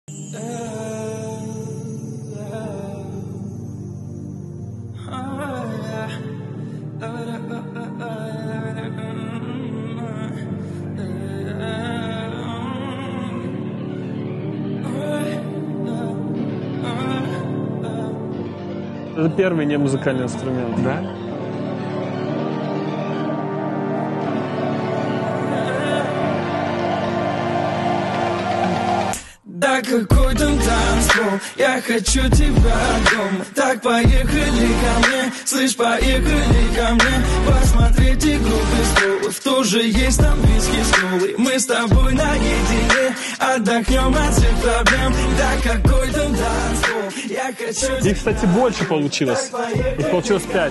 Это первый не музыкальный инструмент, да? Да какой там танцпол, я хочу тебя дома. Так поехали ко мне, слышь, поехали ко мне. Посмотреть игру престолов, тоже есть там виски с колой. Мы с тобой наедине, отдохнем от всех проблем. Да какой там танцпол, я хочу. Их, кстати, больше получилось. Их получилось 5.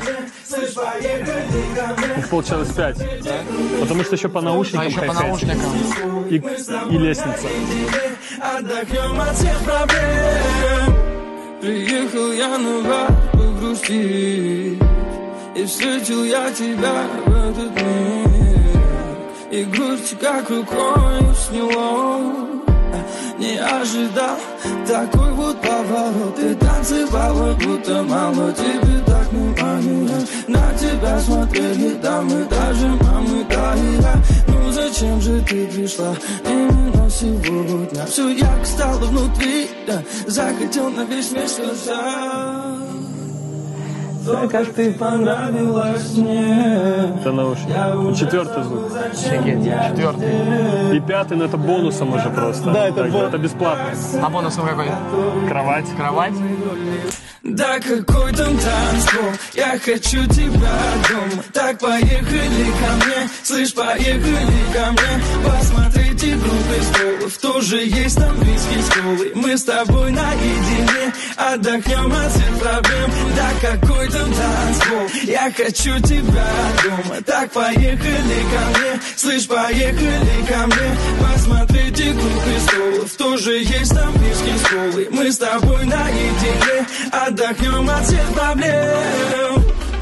Их получилось 5. Да? Потому что еще по наушникам. А еще по наушникам. И лестница. Отдохнем от всех проблем. Приехал я на бар погрустить, и встретил я тебя в этот миг. И грусть как рукой сняло. Не ожидал такой вот поворот. Ты танцевала, будто мало тебе так внимания. На тебя смотрели дамы, даже мамы, да и я. Ну зачем же ты пришла именно сегодня? Все ярко стало внутри, да. Захотел на весь мир сказать. То, как ты понравилась мне. Это наушник. Четвертый звук. Четвертый. И пятый, но это бонусом уже просто. Да, это бесплатно. А бонусом какой? Кровать. Кровать? Да какой там танцпол, я хочу тебя дома. Так поехали ко мне, слышь, поехали ко мне. Посмотреть игру престолов, тоже есть там виски с колой. Мы с тобой наедине, отдохнем от всех проблем. Да какой там танцпол, я хочу тебя дома. Так поехали ко мне, слышь, поехали ко мне. Посмотреть игру престолов, тоже есть там виски с колой. Мы с тобой наедине, отдохнем от всех проблем.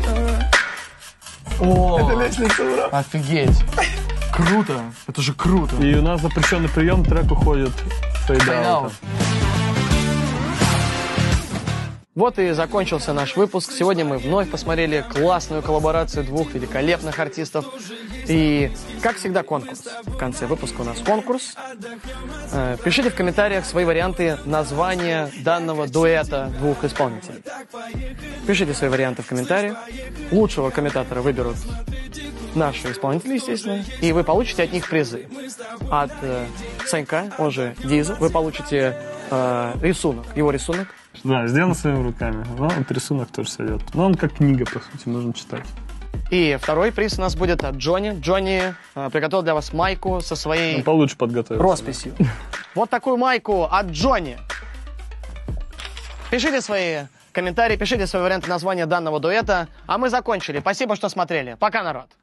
О, Это лестница, ура. офигеть. Круто. Это же круто. И у нас запрещенный прием, трек уходит фейдаутом. Вот и закончился наш выпуск. Сегодня мы вновь посмотрели классную коллаборацию двух великолепных артистов. И, как всегда, конкурс. В конце выпуска у нас конкурс. Пишите в комментариях свои варианты названия данного дуэта двух исполнителей. Пишите свои варианты в комментариях. Лучшего комментатора выберут наши исполнители, естественно. И вы получите от них призы. От Санька, он же Диза, вы получите рисунок, его рисунок. Да, сделано своими руками. Но вот рисунок тоже сойдет. Но он как книга, по сути, можно читать. И второй приз у нас будет от Джонни. Джонни приготовил для вас майку со своей Он получше подготовился. росписью. Вот такую майку от Джонни. Пишите свои комментарии, пишите свои варианты названия данного дуэта. А мы закончили. Спасибо, что смотрели. Пока, народ.